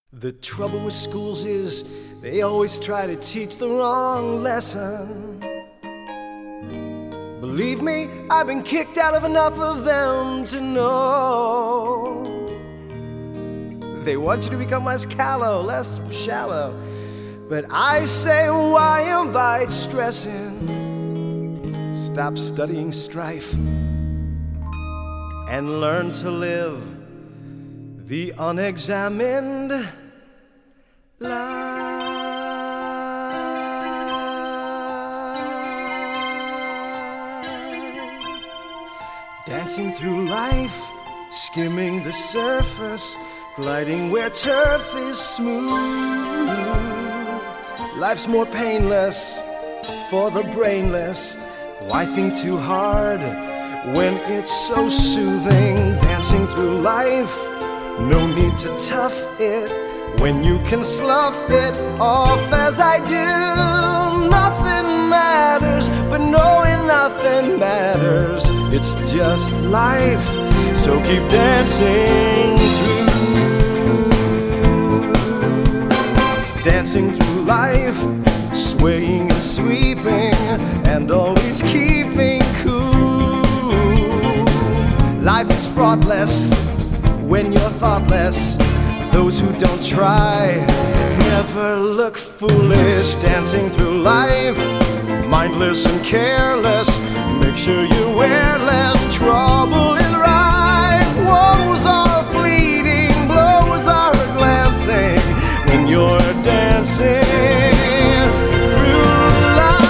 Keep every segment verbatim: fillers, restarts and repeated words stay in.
The trouble with schools is they always try to teach the wrong lesson. Believe me, I've been kicked out of enough of them to know. They want you to become less callow, less shallow. But I say, why invite stress in? Stop studying strife and learn to live the unexamined life. Dancing through life, skimming the surface, gliding where turf is smooth. Life's more painless for the brainless. Why think too hard when it's so soothing? Dancing through life, no need to tough it when you can slough it off as I do. Nothing matters, but knowing nothing matters. It's just life, so keep dancing through. Dancing through life, swaying and sweeping, and always keeping cool. Life is fraughtless when you're thoughtless. Those who don't try never look foolish. Dancing through life, mindless and careless. Make sure you wear less. Trouble is rife. Woes are fleeting, blows are glancing when you're dancing through life.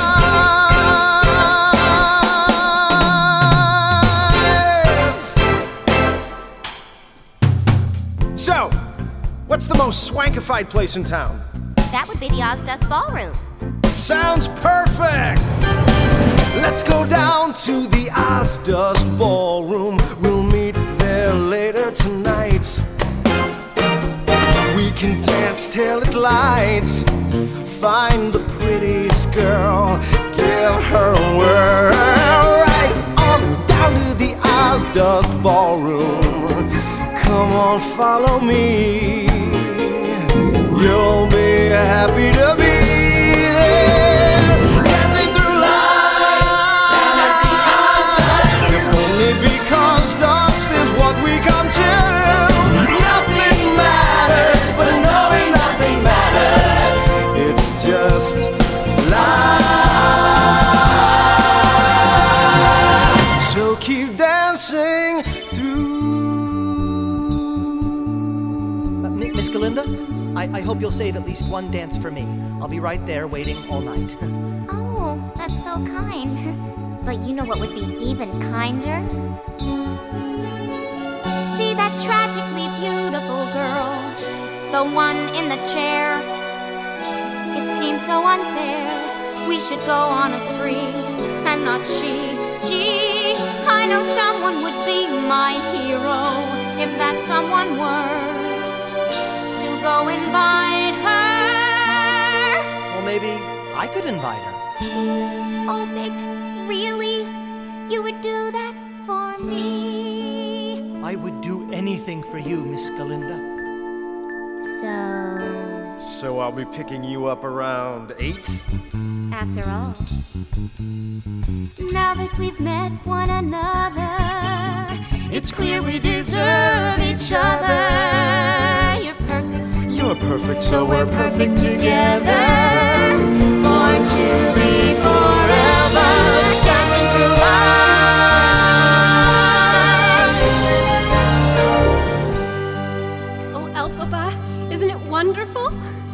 So, what's the most swankified place in town? That would be the Ozdust Ballroom. Sounds perfect! Let's go down to the Ozdust Ballroom. We'll meet there later tonight. We can dance till it lights. Find the prettiest girl, give her a whirl. Right on down to the Ozdust Ballroom. Come on, follow me. You'll be happy to be there. Dancing through life, down at the Ozdust. If only because dust is what we come to. Nothing matters, but knowing nothing matters. It's just life. So keep dancing through. Miss Galinda, I, I hope you'll save at least one dance for me. I'll be right there waiting all night. Oh, that's so kind. But you know what would be even kinder? See that tragically beautiful girl, the one in the chair. It seems so unfair. We should go on a spree, and not she. Gee, I know someone would be my hero if that someone were go invite her. Well, maybe I could invite her. Oh, Mick, really? You would do that for me? I would do anything for you, Miss Galinda. So... So I'll be picking you up around eight? After all. Now that we've met one another, it's clear we deserve each other. You're perfect. You're perfect, so we're perfect together. Born to be forever, dancing through life. Oh, Elphaba, isn't it wonderful?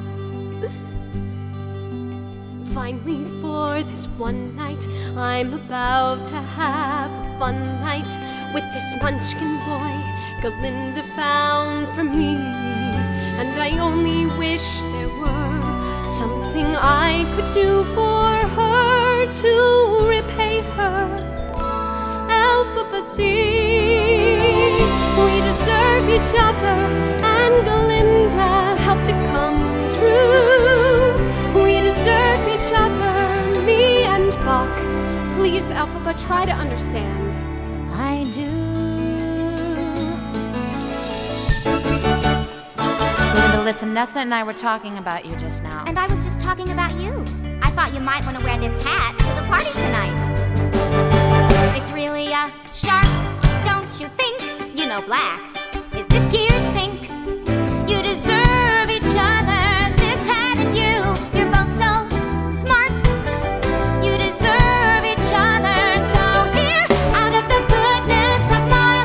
Finally, for this one night, I'm about to have a fun night with this munchkin boy Galinda found for me. And I only wish there were something I could do for her to repay her. Elphaba, see, we deserve each other, and Galinda helped it come true. We deserve each other, me and Bach. Please, Elphaba, try to understand. I do. listen, Nessa and I were talking about you just now. And I was just talking about you. I thought you might want to wear this hat to the party tonight. It's really a shark, don't you think? You know black is this year's pink. You deserve each other, this hat and you. You're both so smart. You deserve each other. So here, out of the goodness of my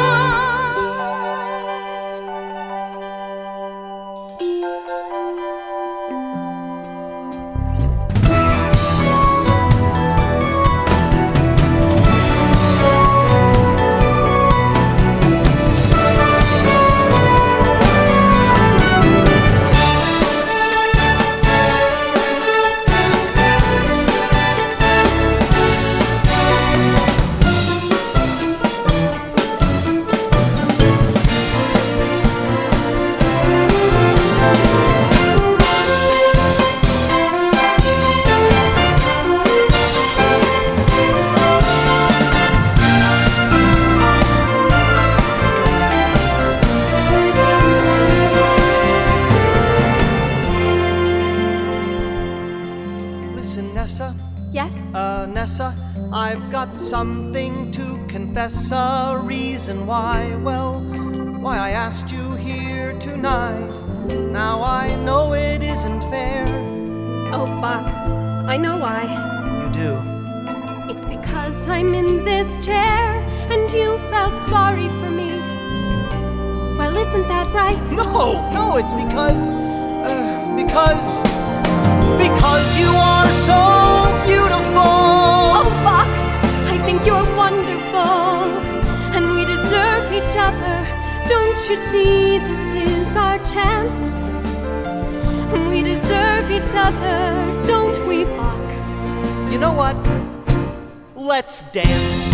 Nessa? Yes? Uh, Nessa, I've got something to confess, a reason why, well, why I asked you here tonight. Now I know it isn't fair. Oh, Buck, I know why. You do? It's because I'm in this chair and you felt sorry for me. Well, isn't that right? No, no, it's because, uh, because, because you are so beautiful. Oh, Buck, I think you're wonderful, and we deserve each other. Don't you see this is our chance? We deserve each other, don't we, Buck? You know what? Let's dance.